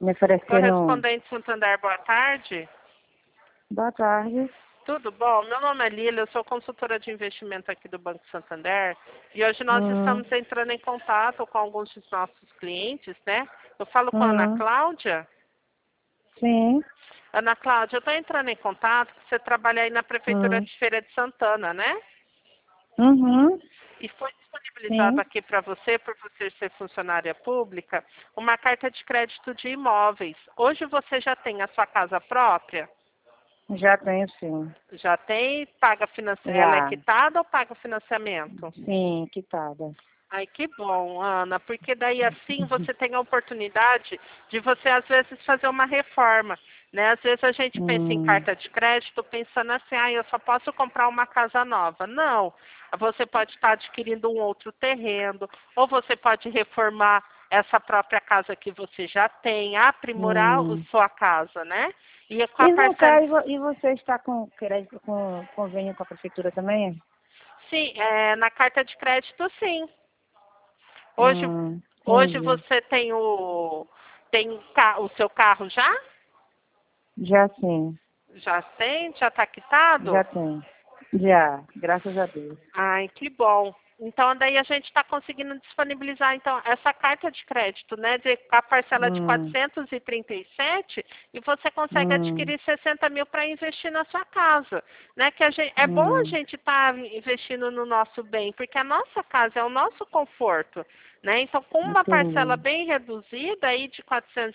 me oferecendo... Correspondente Santander, boa tarde. Boa tarde. Tudo bom? Meu nome é Lília, eu sou consultora de investimento aqui do Banco Santander e hoje nós estamos entrando em contato com alguns dos nossos clientes, né? Eu falo com a Ana Cláudia. Sim. Ana Cláudia, eu estou entrando em contato, você trabalha aí na Prefeitura de Feira de Santana, né? E foi disponibilizado aqui para você, por você ser funcionária pública, uma carta de crédito de imóveis. Hoje você já tem a sua casa própria? Já tenho, sim. Já tem? Paga financiamento? Ela é quitada ou paga financiamento? Sim, quitada. Ai, que bom, Ana, porque daí assim você tem a oportunidade de você, às vezes, fazer uma reforma, né? Às vezes a gente pensa em carta de crédito pensando assim, eu só posso comprar uma casa nova. Não, você pode estar adquirindo um outro terreno, ou você pode reformar essa própria casa que você já tem, aprimorar a sua casa, né? E com a parcela... E você está com crédito, com convênio com a prefeitura também? Sim, na carta de crédito, sim. Hoje Entendi. você tem o seu carro já? Já sim. Já tem? Já está quitado? Já tem. Já, graças a Deus. Ai, que bom. Então, daí a gente está conseguindo disponibilizar, então, essa carta de crédito, né, a parcela de 437 e você consegue adquirir 60 mil para investir na sua casa, né, que é bom a gente estar investindo no nosso bem, porque a nossa casa é o nosso conforto, né, então, com uma parcela Entendi. bem reduzida aí de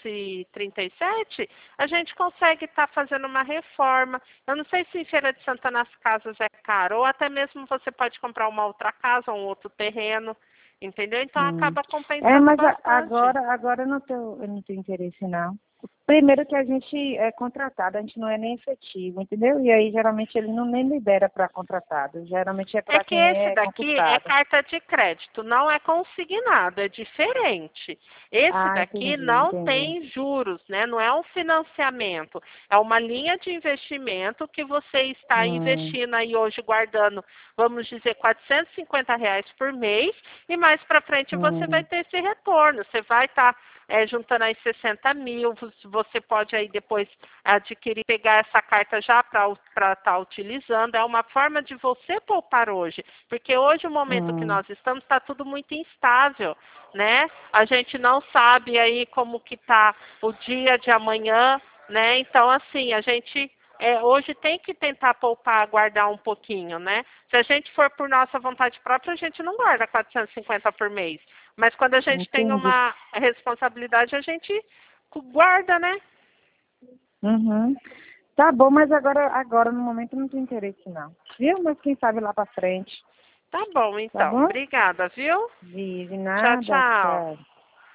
437, a gente consegue estar fazendo uma reforma. Eu não sei se em Feira de Santana as casas é caro, ou até mesmo você pode comprar uma outra casa, um outro terreno, entendeu? Então acaba compensando Mas bastante. agora eu não tenho interesse, não. Primeiro que a gente é contratado, a gente não é nem efetivo, entendeu? E aí, geralmente, ele não nem libera para contratado. Geralmente é É para que quem esse é daqui é concursado. carta de crédito, não é consignado, é diferente. Esse daqui não Entendi. tem juros, né? Não é um financiamento, é uma linha de investimento que você está investindo aí hoje, guardando, vamos dizer, R$ 450 por mês, e mais para frente você vai ter esse retorno. Você vai estar juntando aí 60 mil, você pode aí depois adquirir, pegar essa carta já para estar utilizando. É uma forma de você poupar hoje, porque hoje o momento que nós estamos está tudo muito instável, né? A gente não sabe aí como que está o dia de amanhã, né? Então, assim, a gente hoje tem que tentar poupar, guardar um pouquinho, né? Se a gente for por nossa vontade própria, a gente não guarda 450 por mês. Mas quando a gente tem Entendi. uma responsabilidade, a gente guarda, né? Tá bom, mas agora no momento eu não tenho interesse, não. Viu? Mas quem sabe lá para frente. Tá bom, Tá então. bom? Obrigada, viu? De Tchau, nada, tchau. tchau.